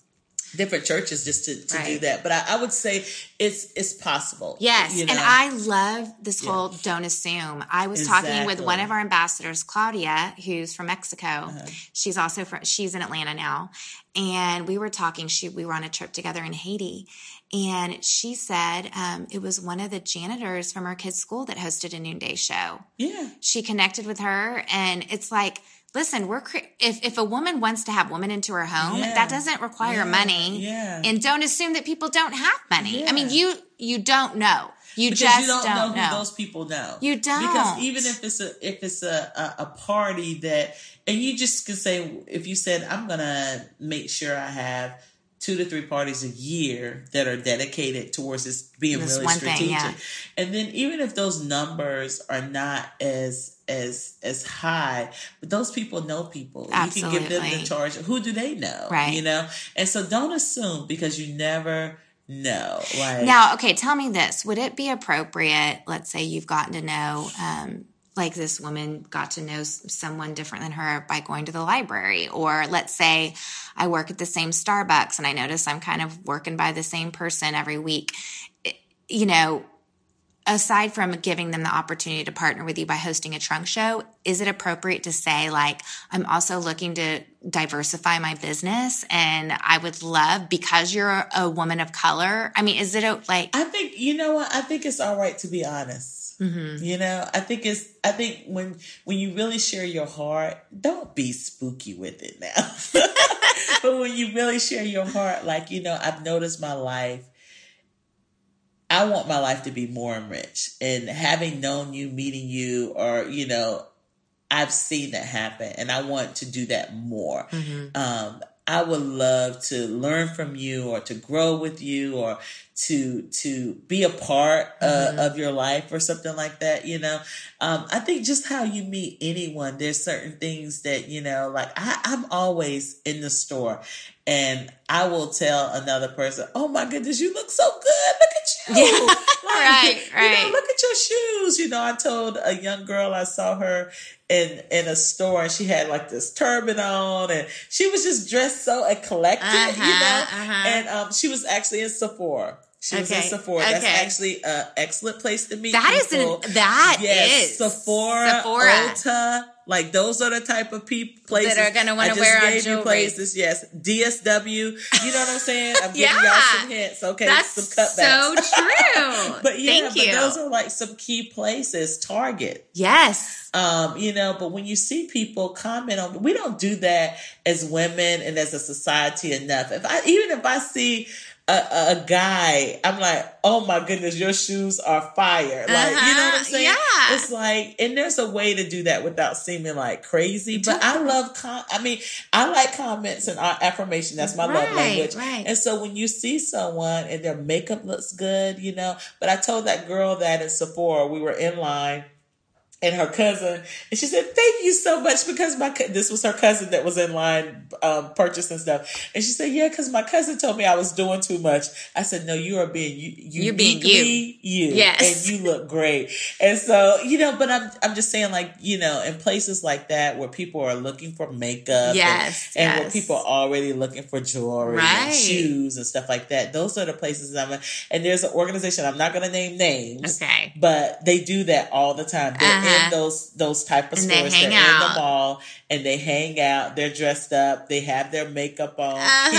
different churches just to, to right. do that. But I, I would say it's it's possible. Yes. You know? And I love this yeah. whole don't assume. I was exactly. talking with one of our ambassadors, Claudia, who's from Mexico. Uh-huh. She's also from, she's in Atlanta now. And we were talking, she, we were on a trip together in Haiti. And she said um, it was one of the janitors from her kid's school that hosted a noonday show. Yeah. She connected with her, and it's like, listen, we're cre- if if a woman wants to have women into her home, yeah. that doesn't require yeah. money. Yeah. And don't assume that people don't have money. Yeah. I mean, you you don't know. You because just you don't, don't know, know who those people know. You don't. Because even if it's a if it's a, a, a party that, and you just can say, if you said, I'm gonna make sure I have two to three parties a year that are dedicated towards this being this really one strategic. Thing, yeah. And then even if those numbers are not as as as high, but those people know people. Absolutely. You can give them the charge. Who do they know? Right. You know? And so don't assume, because you never know. Like, now, okay, tell me this. Would it be appropriate, let's say you've gotten to know um like this woman got to know someone different than her by going to the library. Or let's say I work at the same Starbucks and I notice I'm kind of working by the same person every week. You know, aside from giving them the opportunity to partner with you by hosting a trunk show, is it appropriate to say, like, I'm also looking to diversify my business and I would love, because you're a, a woman of color? I mean, is it a, like... I think, you know what? I think it's all right to be honest. Mm-hmm. You know, I think it's, I think when, when you really share your heart, don't be spooky with it now. But when you really share your heart, like, you know, I've noticed my life, I want my life to be more enriched. And having known you, meeting you, or, you know, I've seen that happen and I want to do that more. Mm-hmm. Um, I would love to learn from you, or to grow with you, or to to be a part uh, mm-hmm. of your life, or something like that. You know, um, I think just how you meet anyone, there's certain things that, you know, like I, I'm always in the store and I will tell another person, oh my goodness, you look so good. Look at you. Yeah. Like, right, right. You know, look at your shoes. You know, I told a young girl, I saw her in in a store and she had like this turban on and she was just dressed so eclectic, uh-huh, you know, uh-huh. and um, she was actually in Sephora. She was okay. in Sephora. Okay. That's actually an excellent place to meet that people. Is an, that yes, is. Sephora, Sephora. Ulta. Like, those are the type of people, places that are going to want to wear our gave jewelry. You places, yes. D S W. You know what I'm saying? I'm giving yeah. y'all some hints. Okay, that's some cutbacks. so true. But yeah, Thank but you. those are like some key places. Target. Yes. Um, you know, but when you see people comment on, we don't do that as women and as a society enough. If I, even if I see A, a guy, I'm like, oh my goodness, your shoes are fire. Like, uh-huh. you know what I'm saying? Yeah. It's like, and there's a way to do that without seeming like crazy. But I love, com- I mean, I like comments and affirmation. That's my right, love language. Right. And so when you see someone and their makeup looks good, you know, but I told that girl that in Sephora, we were in line. And her cousin, and she said, thank you so much, because my, co-, this was her cousin that was in line um, purchasing stuff. And she said, yeah, because my cousin told me I was doing too much. I said, no, you are being you, You're being you. you. Yes. And you look great. And so, you know, but I'm, I'm just saying, like, you know, in places like that where people are looking for makeup. Yes. And, and yes. where people are already looking for jewelry right. and shoes and stuff like that. Those are the places I'm in. And there's an organization, I'm not going to name names. Okay. But they do that all the time. They're uh-huh. in those those type of and stores. They hang They're out. in the mall and they hang out. They're dressed up. They have their makeup on. Uh-huh.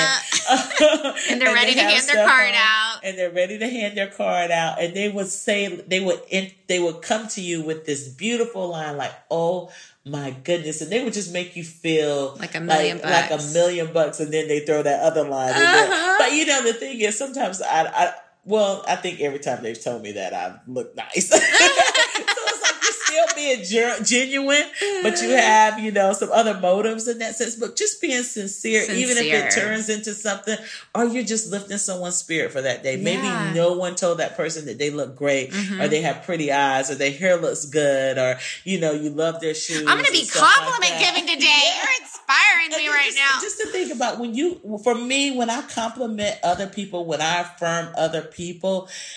Hint, hint. and they're and ready they to hand their card on, out. And they're ready to hand their card out. And they would say, they would in, they would come to you with this beautiful line like, oh my goodness. And they would just make you feel like a million like, bucks. Like a million bucks. And then they throw that other line in uh-huh. there. But you know, the thing is, sometimes I, I Well, I think every time they've told me that, I've looked nice. So it's like you're still being ger- genuine, but you have, you know, some other motives in that sense. But just being sincere, sincere, even if it turns into something, or you're just lifting someone's spirit for that day. Yeah. Maybe no one told that person that they look great, mm-hmm. or they have pretty eyes, or their hair looks good, or, you know, you love their shoes. I'm going to be compliment like giving today. Yeah. You're inspiring me right just, now. Just to think about when you, for me, when I compliment other people, when I affirm other people,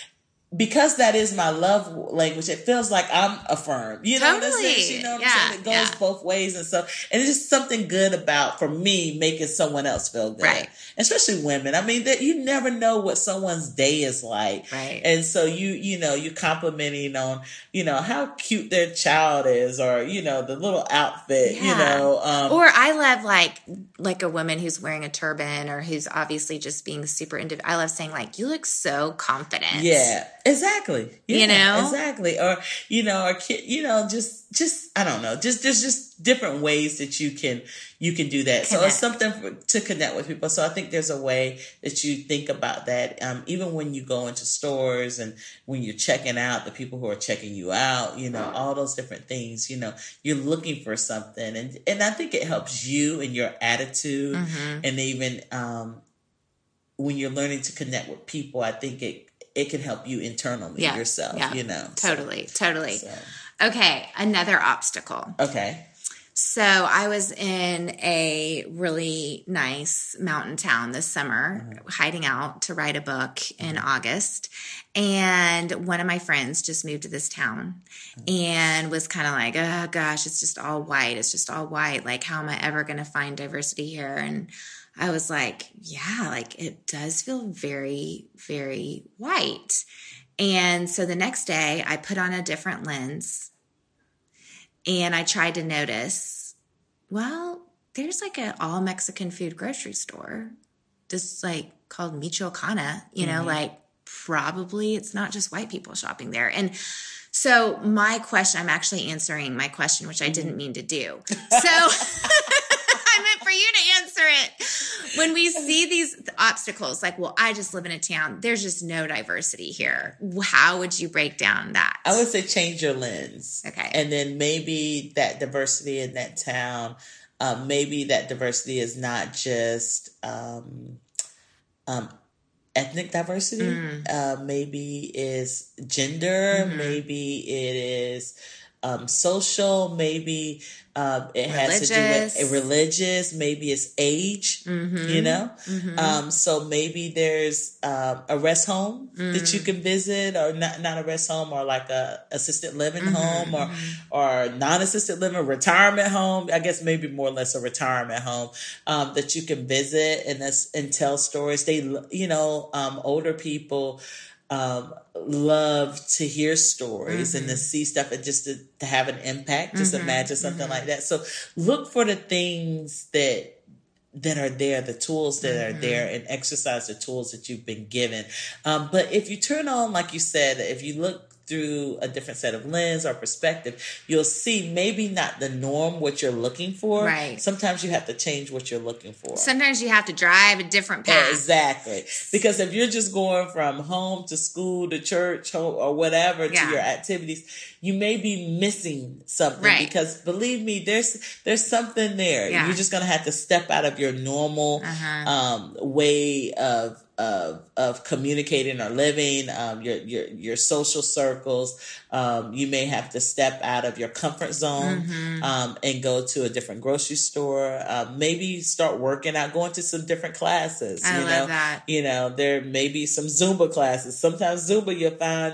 because that is my love language, it feels like I'm affirmed. You know totally. what I'm saying? You know what yeah, I'm saying? It goes yeah. both ways. And so, and it's just something good about, for me, making someone else feel good. Right. Especially women. I mean, that you never know what someone's day is like. Right. And so you, you know, you complimenting on, you know, how cute their child is, or, you know, the little outfit, Yeah. you know. Um, or I love like, like a woman who's wearing a turban or who's obviously just being super into, I love saying like, you look so confident. Yeah, exactly. Yeah, you know, exactly. Or, you know, or kid, you know, just, just, I don't know, just, there's just different ways that you can, you can do that. Connect. So it's something for, to connect with people. So I think there's a way that you think about that. Um, even when you go into stores and when you're checking out, the people who are checking you out, you know, all those different things, you know, you're looking for something. And, and I think it helps you and your attitude. Mm-hmm. And even, um, when you're learning to connect with people, I think it, it can help you internally yeah, yourself, yeah, you know. Totally, so, totally. So. Okay, another obstacle. Okay. So I was in a really nice mountain town this summer, mm-hmm. hiding out to write a book in mm-hmm. August. And one of my friends just moved to this town mm-hmm. and was kind of like, oh gosh, it's just all white. It's just all white. Like, how am I ever going to find diversity here? And I was like, yeah, like it does feel very, very white. And so the next day I put on a different lens and I tried to notice, well, there's like an all Mexican food grocery store, just like called Michoacana, you know, mm-hmm. like probably it's not just white people shopping there. And so my question, I'm actually answering my question, which I didn't mean to do. So I meant for you to answer it. When we see these obstacles, like, well, I just live in a town, there's just no diversity here. How would you break down that? I would say change your lens. Okay. And then maybe that diversity in that town, um, maybe that diversity is not just um, um, ethnic diversity. Mm. Uh, maybe is gender. Mm-hmm. Maybe it is um, social. Maybe um, it religious. has to do with a religious. Maybe it's age. Mm-hmm. You know. Mm-hmm. Um, so maybe there's um, a rest home mm. that you can visit, or not not a rest home, or like a assisted living mm-hmm. home, or or non-assisted living retirement home. I guess maybe more or less a retirement home um, that you can visit and that's, and tell stories. They, you know, um, older people um, love to hear stories mm-hmm. and to see stuff and just to, to have an impact. Just mm-hmm. imagine something mm-hmm. like that. So look for the things that that are there, the tools that mm-hmm. are there, and exercise the tools that you've been given. Um, but if you turn on, like you said, if you look through a different set of lens or perspective, you'll see maybe not the norm, what you're looking for. Right. Sometimes you have to change what you're looking for. Sometimes you have to drive a different path. Exactly. Because if you're just going from home to school to church or whatever yeah. to your activities, you may be missing something. Right. Because believe me, there's there's something there. Yeah. You're just going to have to step out of your normal uh-huh. um, way of Of, of communicating or living, um, your, your, your social circles. Um, you may have to step out of your comfort zone, mm-hmm. um, and go to a different grocery store. Uh, maybe start working out, going to some different classes. I you love know, that. You know, there may be some Zumba classes. Sometimes Zumba you'll find,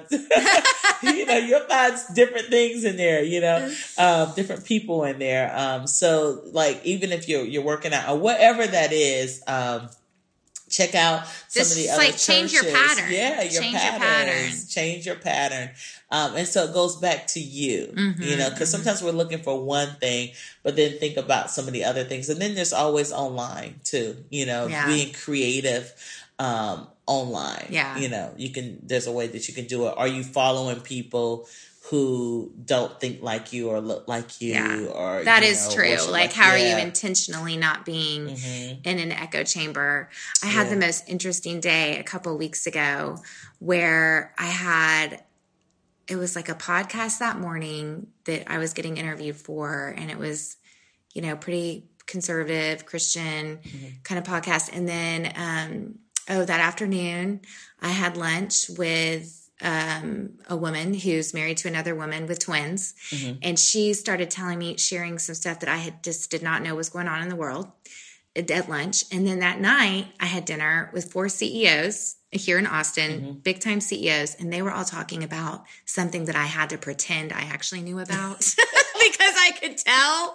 you know, you'll find different things in there, you know, um, different people in there. Um, so like, even if you're, you're working out or whatever that is, um, check out some Just of the other like change churches. your pattern. Yeah, your change patterns. your pattern. Change your pattern. Um, and so it goes back to you, mm-hmm, you know, because mm-hmm. sometimes we're looking for one thing, but then think about some of the other things. And then there's always online too, you know, yeah. being creative um, online. Yeah. You know, you can, there's a way that you can do it. Are you following people who don't think like you or look like you? Yeah, or that you is know, true. Like, like, how yeah. are you intentionally not being mm-hmm. in an echo chamber? I had yeah. the most interesting day a couple of weeks ago where I had, it was like a podcast that morning that I was getting interviewed for, and it was, you know, pretty conservative Christian mm-hmm. kind of podcast. And then, um, oh, that afternoon I had lunch with Um, a woman who's married to another woman with twins. Mm-hmm. And she started telling me, sharing some stuff that I had just did not know was going on in the world. at lunch. And then that night I had dinner with four C E Os here in Austin, mm-hmm. big time C E Os. And they were all talking about something that I had to pretend I actually knew about because I could tell.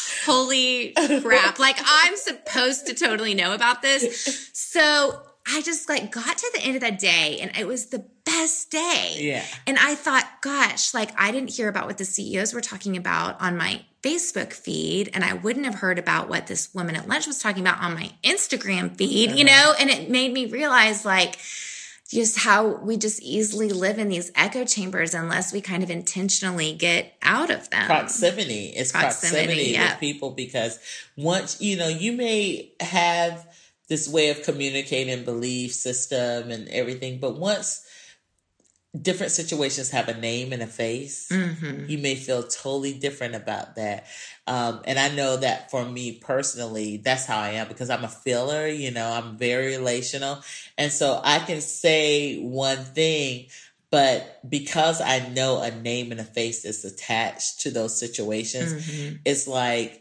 Holy crap. Like I'm supposed to totally know about this. So I just like got to the end of that day and it was the best day. Yeah. And I thought, gosh, like I didn't hear about what the C E Os were talking about on my Facebook feed, and I wouldn't have heard about what this woman at lunch was talking about on my Instagram feed, uh-huh. you know, and it made me realize like just how we just easily live in these echo chambers unless we kind of intentionally get out of them. Proximity. It's proximity, proximity yeah. with people, because once, you know, you may have this way of communicating belief system and everything, but once different situations have a name and a face, mm-hmm. you may feel totally different about that. Um, and I know that for me personally, that's how I am, because I'm a feeler, you know, I'm very relational. And so I can say one thing, but because I know a name and a face is attached to those situations, mm-hmm. it's like,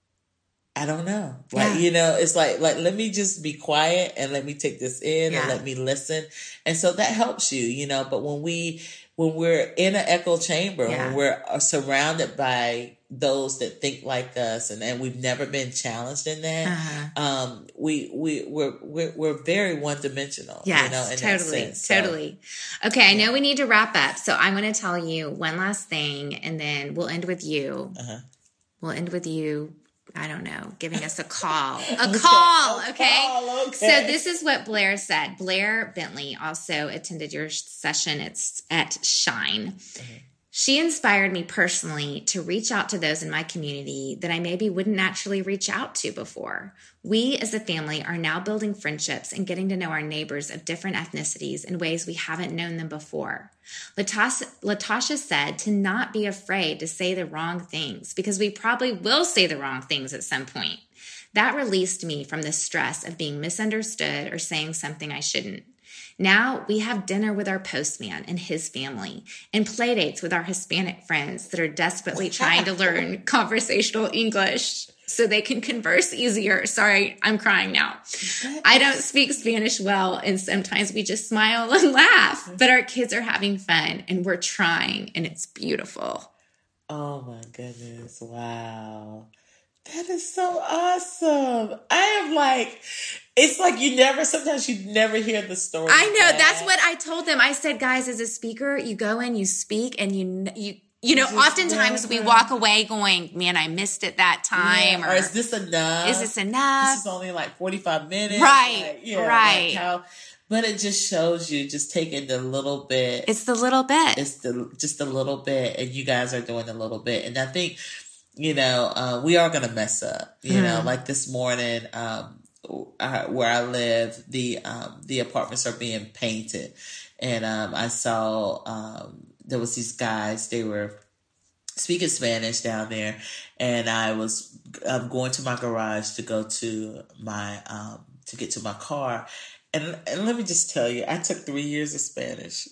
I don't know. Like, yeah. you know, it's like, like, let me just be quiet and let me take this in yeah. and let me listen. And so that helps you, you know, but when we, when we're in an echo chamber, yeah. when we're surrounded by those that think like us and, and we've never been challenged in that, uh-huh. um, we, we, we're, we're, we're very one dimensional, yes, you know, in totally, that sense. Totally. So, okay. I know we need to wrap up. So I'm going to tell you one last thing and then we'll end with you. Uh-huh. We'll end with you. I don't know, giving us a call. A okay, call, a okay? Call, okay? So this is what Blair said. Blair Bentley also attended your session it's at Shine. Mm-hmm. She inspired me personally to reach out to those in my community that I maybe wouldn't actually reach out to before. We as a family are now building friendships and getting to know our neighbors of different ethnicities in ways we haven't known them before. Latasha, Latasha said to not be afraid to say the wrong things because we probably will say the wrong things at some point. That released me from the stress of being misunderstood or saying something I shouldn't. Now we have dinner with our postman and his family and play dates with our Hispanic friends that are desperately trying to learn conversational English so they can converse easier. Sorry, I'm crying now. I don't speak Spanish well, and sometimes we just smile and laugh, but our kids are having fun and we're trying, and it's beautiful. Oh my goodness. Wow. That is so awesome. I am like, it's like you never, sometimes you never hear the story. I know. That. That's what I told them. I said, guys, as a speaker, you go in, you speak, and you, you, you know, oftentimes never. we walk away going, man, I missed it that time. Yeah. Or, or is this enough? Is this enough? This is only like forty-five minutes. Right. Like, yeah, right. Like how, but it just shows you just taking the little bit. It's the little bit. It's the, just a little bit. And you guys are doing a little bit. And I think, you know, uh, we are going to mess up, you mm. know, like this morning, um, I, where I live, the, um, the apartments are being painted. And, um, I saw, um, there was these guys, they were speaking Spanish down there. And I was um, going to my garage to go to my, um, to get to my car. And, and let me just tell you, I took three years of Spanish,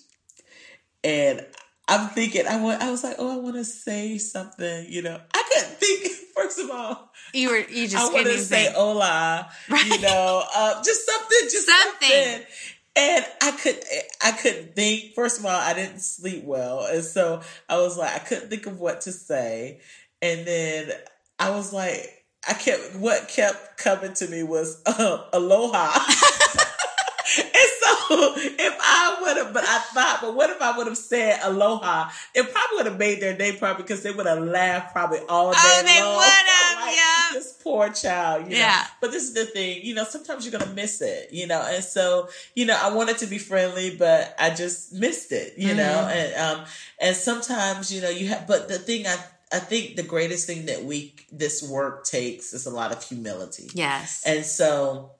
and I'm thinking, I want, I was like, oh, I want to say something, you know. I couldn't think, first of all. You were, you just I want to say think. hola, right. you know, uh, just something, just something. something. And I could, I couldn't think. First of all, I didn't sleep well. And so I was like, I couldn't think of what to say. And then I was like, I kept, what kept coming to me was uh, aloha. And so if I would have, but I thought, but what if I would have said aloha? It probably would have made their day, probably, because they would have laughed probably all day oh, they long. would have, like, yeah. This poor child, you yeah. know. But this is the thing, you know, sometimes you're going to miss it, you know. And so, you know, I wanted to be friendly, but I just missed it, you mm-hmm. know. And um, and sometimes, you know, you have, but the thing I, I think the greatest thing that we, this work takes is a lot of humility. Yes. And so,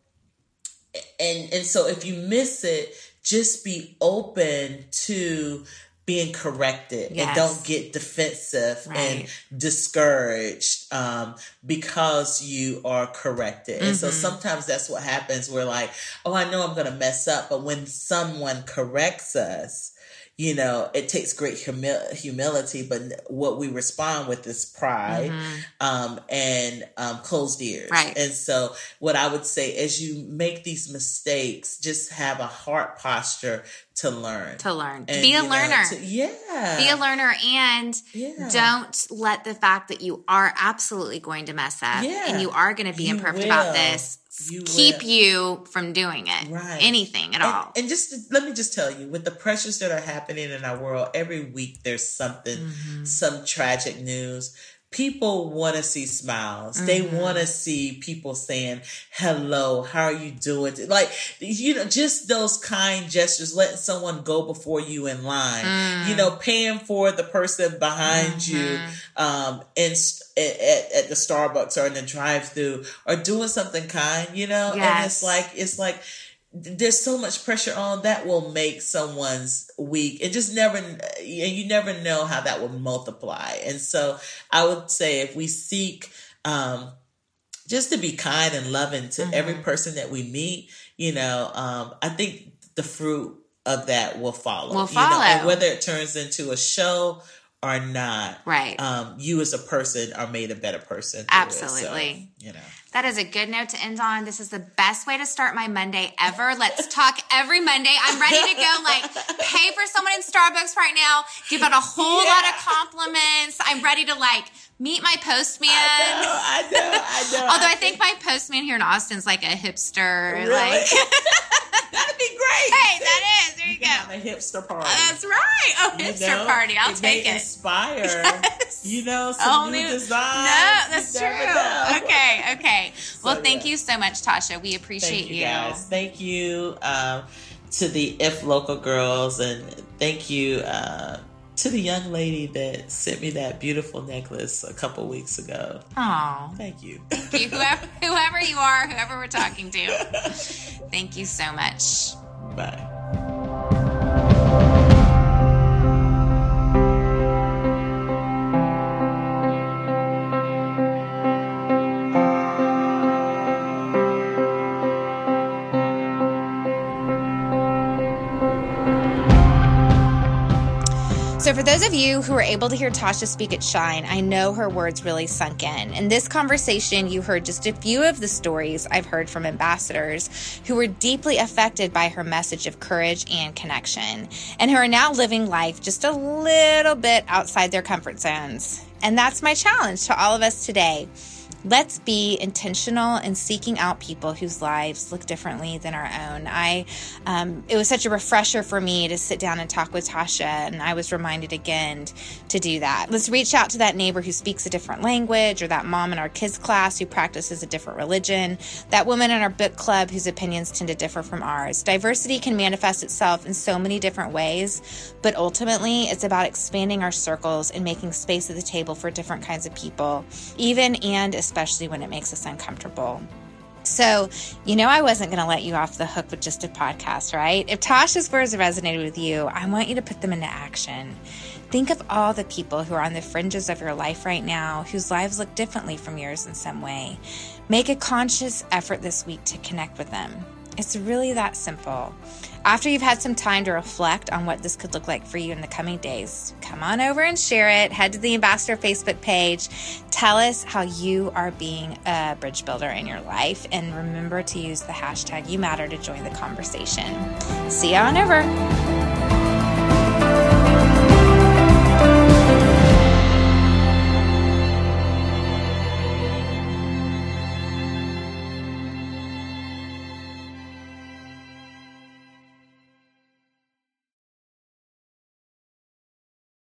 And and so if you miss it, just be open to being corrected. Yes. And don't get defensive right. and discouraged um, because you are corrected. Mm-hmm. And so sometimes that's what happens. We're like, oh, I know I'm going to mess up. But when someone corrects us, you know, it takes great humi- humility, but what we respond with is pride mm-hmm. um, and um, closed ears. Right. And so what I would say, as you make these mistakes, just have a heart posture to learn. To learn. And, Be a know, learner. to, yeah. Be a learner, and yeah. don't let the fact that you are absolutely going to mess up yeah. and you are going to be you imperfect will. about this You keep will. you from doing it. Right. Anything at and, all. And just to, let me just tell you, with the pressures that are happening in our world, every week there's something, mm-hmm. some tragic news. People want to see smiles. Mm-hmm. They want to see people saying, hello, how are you doing? Like, you know, just those kind gestures, letting someone go before you in line, mm. you know, paying for the person behind mm-hmm. you um, in, at, at the Starbucks or in the drive-thru, or doing something kind, you know? Yes. And it's like, it's like, there's so much pressure on that will make someone's week. It just never, and you never know how that will multiply. And so I would say if we seek, um, just to be kind and loving to mm-hmm. every person that we meet, you know, um, I think the fruit of that will follow. Will follow. You know? And whether it turns into a show or not, right? Um, you as a person are made a better person. Absolutely. It, so, you know. That is a good note to end on. This is the best way to start my Monday ever. Let's talk every Monday. I'm ready to go, like, pay for someone in Starbucks right now, give out a whole yeah. lot of compliments. I'm ready to, like, meet my postman. I know, I know, I know. Although I, I think, think my postman here in Austin's like a hipster. Really? Like, that'd be great. Hey, that is. There you, you go. Have a hipster party. Uh, that's right. Oh, hipster you know, party. I'll it take may it. Inspire. Yes. You know, some new, new designs. No, that's you true. Okay, okay. So, well, thank yeah. you so much, Tasha. We appreciate thank you. you. Guys. Thank you um, to the If Local girls, and thank you uh, to the young lady that sent me that beautiful necklace a couple weeks ago. Oh, thank you. Thank you, whoever, whoever you are, whoever we're talking to. Thank you so much. Bye. So for those of you who were able to hear Tasha speak at Shine, I know her words really sunk in. In this conversation, you heard just a few of the stories I've heard from ambassadors who were deeply affected by her message of courage and connection, and who are now living life just a little bit outside their comfort zones. And that's my challenge to all of us today. Let's be intentional in seeking out people whose lives look differently than our own. I, um, it was such a refresher for me to sit down and talk with Tasha, and I was reminded again to do that. Let's reach out to that neighbor who speaks a different language, or that mom in our kids' class who practices a different religion, that woman in our book club whose opinions tend to differ from ours. Diversity can manifest itself in so many different ways, but ultimately it's about expanding our circles and making space at the table for different kinds of people, even and especially when it makes us uncomfortable. So, you know, I wasn't going to let you off the hook with just a podcast, right? If Tasha's words resonated with you, I want you to put them into action. Think of all the people who are on the fringes of your life right now, whose lives look differently from yours in some way. Make a conscious effort this week to connect with them. It's really that simple. After you've had some time to reflect on what this could look like for you in the coming days, come on over and share it. Head to the Ambassador Facebook page. Tell us how you are being a bridge builder in your life. And remember to use the hashtag You Matter to join the conversation. See you on over.